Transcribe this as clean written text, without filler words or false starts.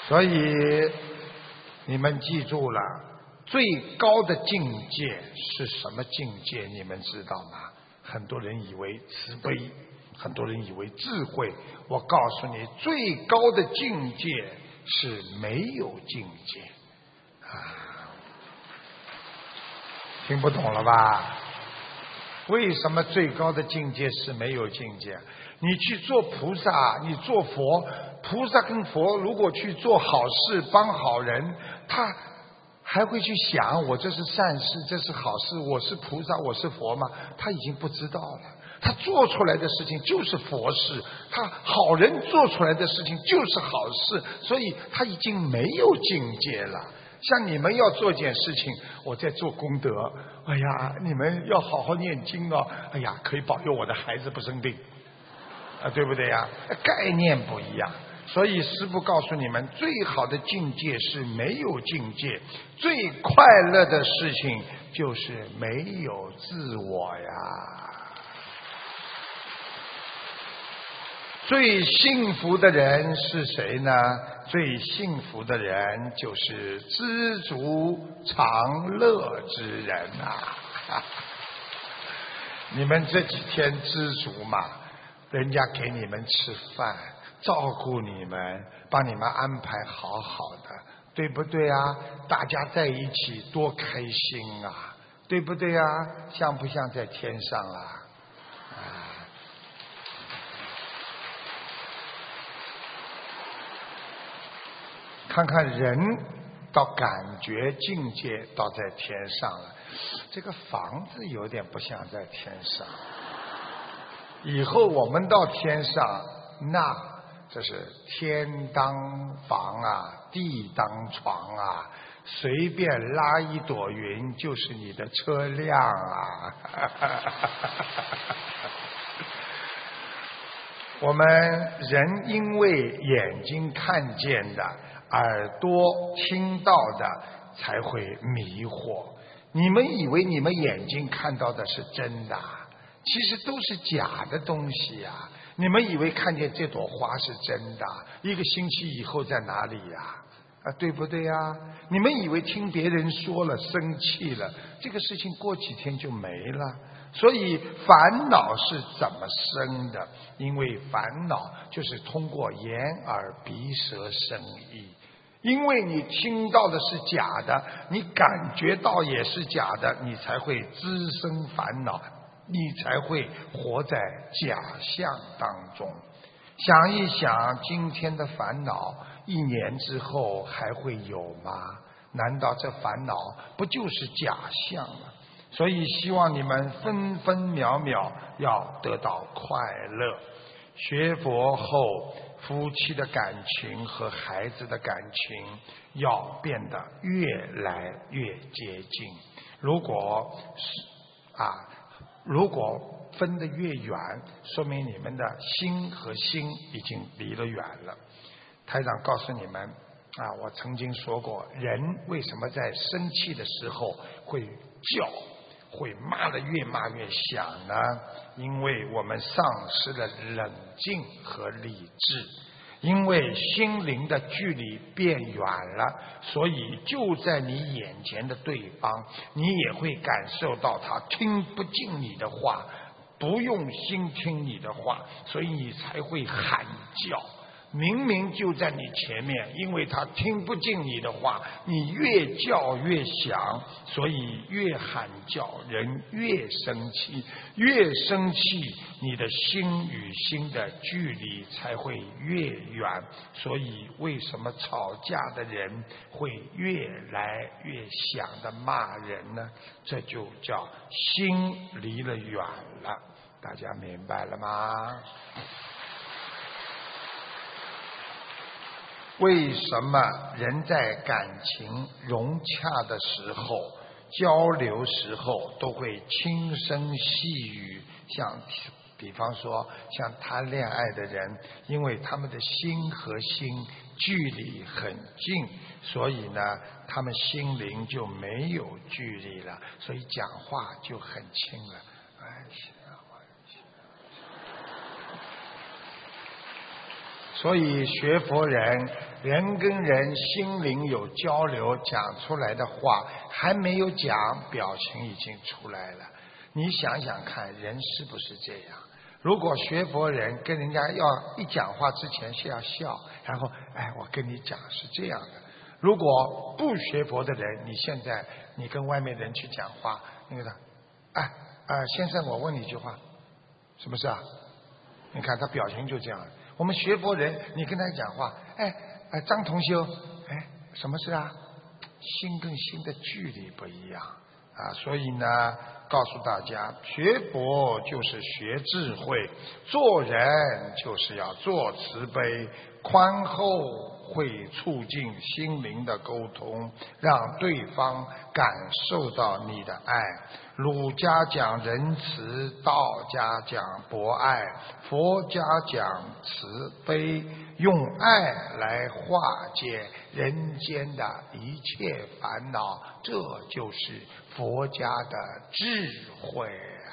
所以你们记住了，最高的境界是什么境界？你们知道吗？很多人以为慈悲，很多人以为智慧。我告诉你，最高的境界是没有境界啊！听不懂了吧？为什么最高的境界是没有境界？你去做菩萨，你做佛，菩萨跟佛如果去做好事帮好人，他还会去想我这是善事，这是好事，我是菩萨，我是佛吗？他已经不知道了。他做出来的事情就是佛事，他好人做出来的事情就是好事，所以他已经没有境界了。像你们要做件事情，我在做功德，哎呀，你们要好好念经哦，哎呀，可以保佑我的孩子不生病，啊，对不对呀？概念不一样。所以师父告诉你们，最好的境界是没有境界，最快乐的事情就是没有自我呀。最幸福的人是谁呢？最幸福的人就是知足常乐之人啊！你们这几天知足嘛，人家给你们吃饭，照顾你们，帮你们安排好好的，对不对啊？大家在一起多开心啊，对不对啊？像不像在天上啊？看看人到感觉境界到在天上了，这个房子有点不像在天上。以后我们到天上，那这是天当房啊，地当床啊，随便拉一朵云就是你的车辆啊。我们人因为眼睛看见的，耳朵听到的才会迷惑。你们以为你们眼睛看到的是真的，其实都是假的东西啊！你们以为看见这朵花是真的，一个星期以后在哪里呀？啊，对不对呀？你们以为听别人说了生气了，这个事情过几天就没了。所以烦恼是怎么生的？因为烦恼就是通过眼耳鼻舌身意。因为你听到的是假的，你感觉到也是假的，你才会滋生烦恼，你才会活在假象当中。想一想，今天的烦恼1年之后还会有吗？难道这烦恼不就是假象吗？所以希望你们分分秒秒要得到快乐。学佛后，夫妻的感情和孩子的感情要变得越来越接近。如果分得越远，说明你们的心和心已经离得远了。台长告诉你们我曾经说过，人为什么在生气的时候会叫，会骂得越骂越响呢？因为我们丧失了冷静和理智，因为心灵的距离变远了，所以就在你眼前的对方，你也会感受到他听不进你的话，不用心听你的话，所以你才会喊叫。明明就在你前面，因为他听不进你的话，你越叫越响，所以越喊叫，人越生气，越生气，你的心与心的距离才会越远。所以为什么吵架的人会越来越想的骂人呢？这就叫心离了远了。大家明白了吗？为什么人在感情融洽的时候，交流时候都会轻声细语？像比方说像谈恋爱的人，因为他们的心和心距离很近，所以呢他们心灵就没有距离了，所以讲话就很轻了。 所以学佛人，人跟人心灵有交流，讲出来的话还没有讲，表情已经出来了。你想想看，人是不是这样？如果学佛人跟人家要一讲话之前先要笑，然后我跟你讲是这样的。如果不学佛的人，你现在你跟外面人去讲话，那个先生，我问你一句话，什么事啊？你看他表情就这样。我们学佛人，你跟他讲话，张同修，什么事啊？心跟心的距离不一样啊，所以呢，告诉大家，学佛就是学智慧，做人就是要做慈悲、宽厚，会促进心灵的沟通，让对方感受到你的爱。儒家讲仁慈，道家讲博爱，佛家讲慈悲，用爱来化解人间的一切烦恼，这就是佛家的智慧。